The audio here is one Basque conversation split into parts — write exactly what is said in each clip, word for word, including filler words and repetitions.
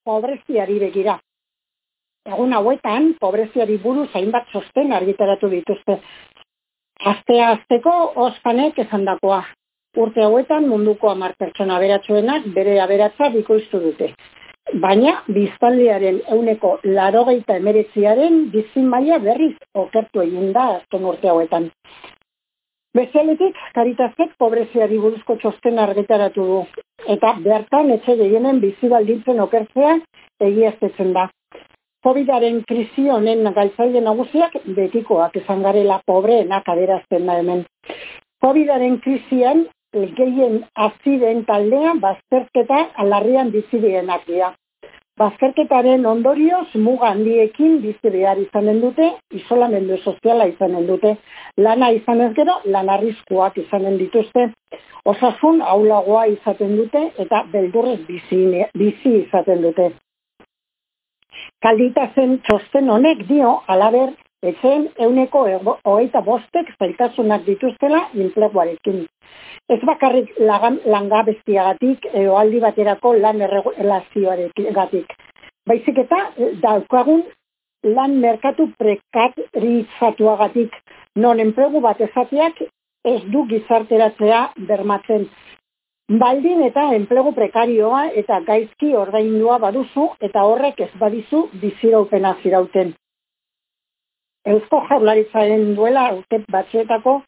pobreziari begira. Egun hauetan, pobreziari buruz hainbat txosten argitaratu dituzte. Astea azteko Ospanek esandakoa. Urte hauetan munduko hamar pertsona aberatsuenak bere aberatsa bikoiztu dute. Baina biztanlearen ehuneko laurogeita hemeretziaren bizi maila berriz okertu egin da azken urte hauetan. Bezaletik, Caritasek pobreziari buruzko txosten argitaratu du, eta bertan etxe gehienen bizi baldintzen okertzea egiaztetzen da. Covidaren krisi honen galtzaile nagusiak betikoak izan garela pobreenak adierazten da hemen. Covidaren krisian gehien hazi den taldea bazterketa larrian bizi direnak dira. Bazterketaren ondorioz muga handiekin bizi behar izanen dute, isolamendu soziala izanen dute, lana izanez gero lan arriskuak izanen dituzte, osasun ahulagoa izaten dute eta beldurrez bizi, bizi izaten dute. Kalditazen txosten honek dio, alaber, etxeen ehuneko hogeita bostek zailtasunak dituztela enpleguarekin. Ez bakarrik langabeztiagatik edo aldi baterako lan erregulazioaregatik. Baizik eta daukagun lan merkatu prekarizatuagatik, non enplegu bat ezateak ez du gizarteratzea bermatzen. Baldin eta enplegu prekarioa eta gaizki ordaindua baduzu eta horrek ez badizu biziraupena zirauten. Eusko Jaurlaritzaren duela urte batzuetako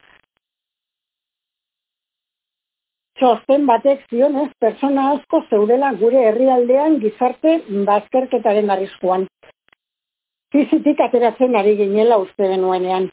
txosten batek zionez pertsona asko zeudela gure herrialdean gizarte bazterketaren arriskuan. Krisitik ateratzen ari ginela uste genuenean.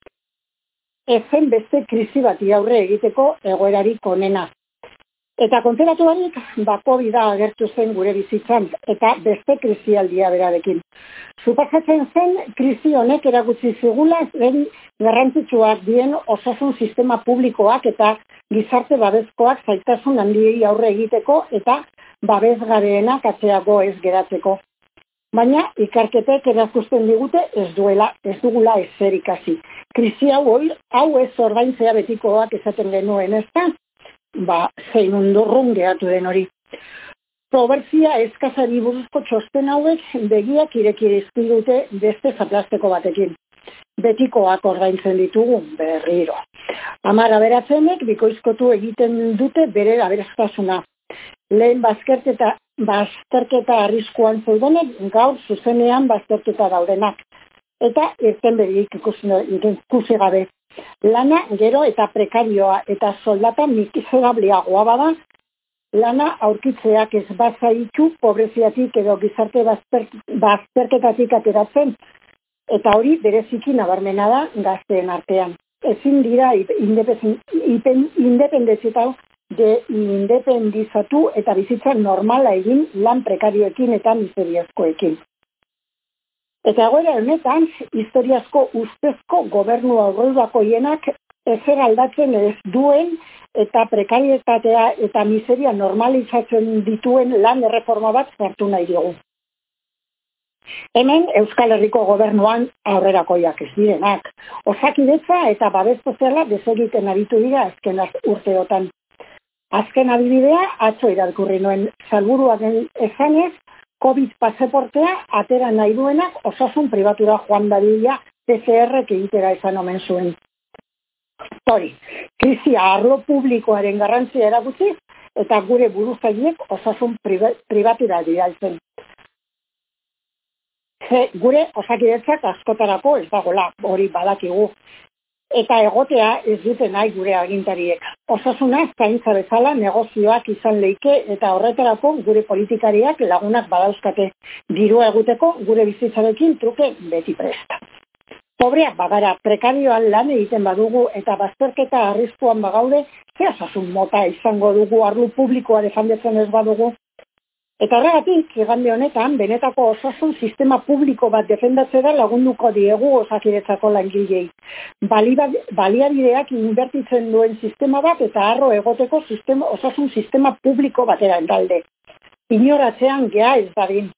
Ezen beste krisi bati aurre egiteko egoerarik onena. Eta kontzeratu barik, bako bida agertu zen gure bizitzan, eta beste krisialdia berarekin. Supasatzen zen, krisi honek erakutsi zigula zen garrantzitsuak dien osasun sistema publikoak eta gizarte babezkoak zailtasun handiei aurre egiteko eta babesgareenak atzeago ez geratzeko. Baina ikerketek erakusten digute ez duela, ez dugula ezer ikasi. Krisi hau, hau ez ordaintzea betikoak esaten genuen ez da? Ba, zein undurrun gehatu den hori. Pobrezia eskasari buruzko txosten hauek begiak irekirizki dute beste zaplasteko batekin. Betikoak ordaintzen ditugu berriro. Hamar aberatzenek bikoizkotu egiten dute bere aberastasuna. Lehen bazterketa, bazterketa arriskuan zeudenek gaur zuzenean bazterketa daudenak. Eta irten berik ikusi gabe. Lana gero eta prekarioa eta soldata miserableagoa bada, lana aurkitzeak ez bazaitu pobreziatik edo gizarte bazter, bazterketatik ateratzen, eta hori bereziki nabarmena da gazteen artean. Ezin dira independizatu de independizatu eta bizitza normala egin lan prekarioekin eta miseriazkoekin. Eta egoera honetan, historiazko ustezko gobernu aurrerakoienak ezer aldatzen ez duen eta prekarietatea eta miseria normalizatzen dituen lan erreforma bat sartu nahi dugu. Hemen Euskal Herriko gobernuan aurrerakoiak ez direnak. Osakidetza eta babes soziala desegiten aritu dira azken urteotan. Azken adibidea atzo irakurri nuen salburuaren esanez, Covid pasaportea atera nahi duenak osasun pribatura joan dadila P C R egitera esan omen zuen. Hori, krisia arlo publikoaren garrantzia erakutsi eta gure buruzagiek osasun pribatura bidaltzen. Gure osakidetzak askotarako ez dagoela, hori badakigu. Eta egotea ez dute nahi gure agintariek. Osasuna zaintza bezala negozioak izan leike eta horretarako gure politikariak lagunak badauzkate. Dirua eguteko gure bizitzarekin truke beti presta. Pobreak bagara, prekarioan lan egiten badugu eta bazterketa arriskuan bagaude, ze osasun mota izango dugu arlo publikoa defendatzen ez badugu. Eta horregatik, igande honetan, benetako osasun sistema publiko bat defendatzera lagunduko diegu osakidetzako langilei. Baliabideak inbertitzen duen sistema bat eta harro egoteko sistema, osasun sistema publiko batera endalde. Inoratzean gea ez dadin.